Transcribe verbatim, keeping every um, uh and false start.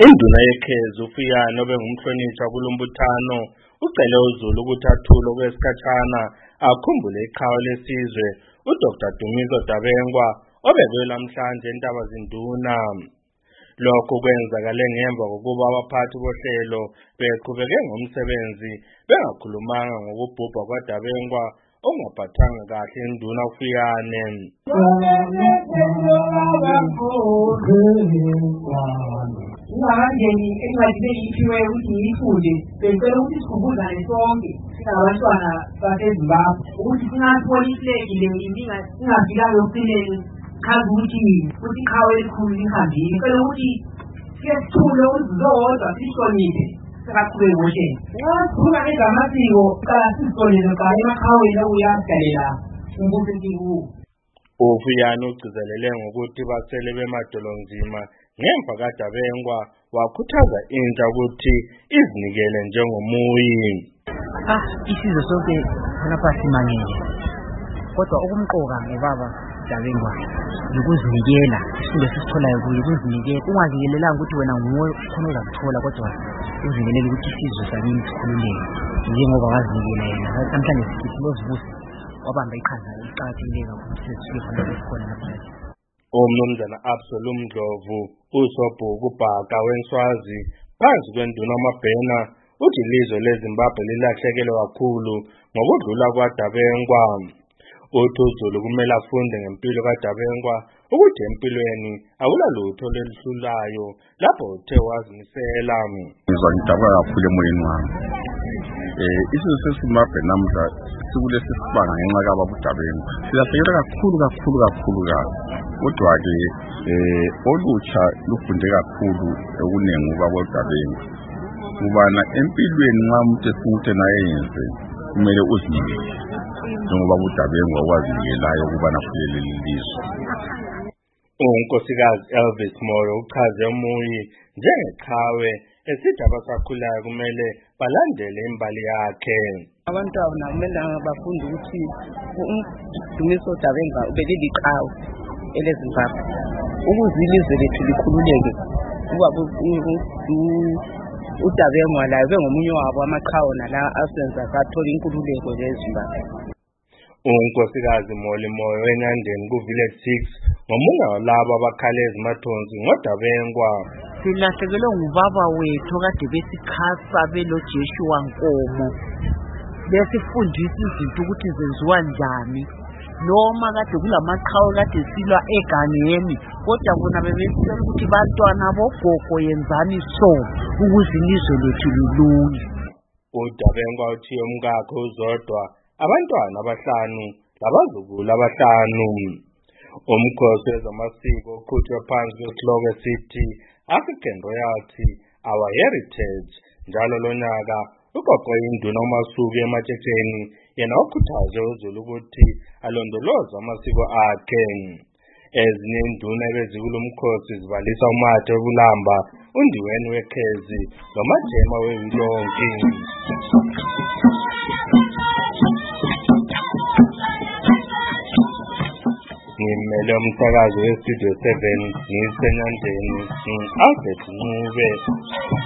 Induna yekhezi uFiyano bengumhlonishwa kulombuthano ucele uZulu ukuthi athule kwesikhatshana akhumbule iqhawe lesizwe uDr Dumiso Dabengwa obekwe namhlanje eNtabazinduna. Lokho kwenzakale ngemva kokuba abaphathi bohlelo beqhubeke ngomsebenzi bengakhulumanga ngokubhubha kwaDabengwa ongaphathanga kahle induna uFiyane. Ngangeni engathi iphiwe ukuthi ngiyifunde bengicela ukuthi sikhumbuzane sonke singabantwana baseZimbabwe ukuthi singatholi iflegi le ingafika yokupheleni chaza ukuthi ukuthi iqhawe elikhulu lihambile ngicela ukuthi siyethule uzodwa sihloniphe singaqhubeki ngohlelo ngakhuluma ngezamasiko qala sihloniphe qala emaqhaweni okuyasigalela umbuso entikuwo. uFiyane ugcizelele ngokuthi basele bemadolonzima ngemva kaDabengwa wakhuthaza intsha ukuthi izinikele njengomuyi. Ah, isizwe sonke lapha simangele. Kodwa okumqoka ngebaba Dabengwa ukuzinikela isizwe sisitholayo kuye ukuzinikela ungazikelelanga ukuthi wena nguwe khona uzakuthola kodwa uzinikele ukuthi isizwe sakini sikhululeke njengoba wazinikela yena namhlanje sithi lozibusi wabamba iqhaza eliqhakathekile kakhulu sesifike khona esikhona namhlanje. Umnumzana Absalom Ndlovu usobhuku ubhaka weNswazi phansi kwenduna uMabhena uthi ilizwe leZimbabwe lilahlekelwe kakhulu ngokudlula kwaDabengwa. Uthi uZulu kumele afunde ngempilo kaDabengwa ukuthi empilweni akulalutho lelihlulayo lapho uthe wazimisela. Ngizwa kakhulu emoyeni wami. Eh isizwe seZimbabwe namuhla sikulesi sibanga ngenxa kababa uDabengwa. Siyabhekela kakhulu kakhulu kakhulu kakhulu. Kodwa ke eh olutsha lufunde kakhulu okuningi ubaba uDabengwa. Kubana empilweni nxa umuntu efuthi naye yenze kumele uzinikele. Njengoba uDabengwa wazinikelayo ukubana kuleli lizwe. uNkosikazi Elvis Moro uchaze umuyi njengeqhawe esithi abasakhulayo kumele balandele imbali yakhe. Abantwana kumele bafunde ukuthi uDumiso Dabengwa ubelile iqhawe eleZimbabwe ukuze ilizwe lethu likhululeke. Ubaba uDabengwa laye bengomunye wabo amaqhawe nala asenza sathola inkululeko leZimbabwe. uNkosikazi Moli Moyo eNyandeni ku Village six ngomunye walabo abakhale ezimathonsi ngoDabengwa. Silahlekelwe ngubaba wethu kade besikhasa belo Joshua Nkomo besifundisa izinto ukuthi zenziwa njani noma kade kulamaqhawe kade silwa egangeni kodwa bona bebesitshela ukuthi bantwana bogogo yenzani so ukuze ilizwe lethu lilunge. uDabengwa uthi umkakhe uzodwa abantwana abahlanu labazukulu abahlanu. Umkhosi wezamasiko uqhutshwe phansi kwesihloko esithi African Royalty Our Heritage njalo lonyaka uqoqwe induna uMasuku ematshetheni yena ukhuthaze uZulu ukuthi alondoloze amasiko akhe. Ezinye induna ebezikulo mkhosi zibalisa uMathe Bulamba undiweni wekhezi loMajema weNhlonki. Ngimele umsakazo weStudio seven ngiseNyandeni, Albert Ncube.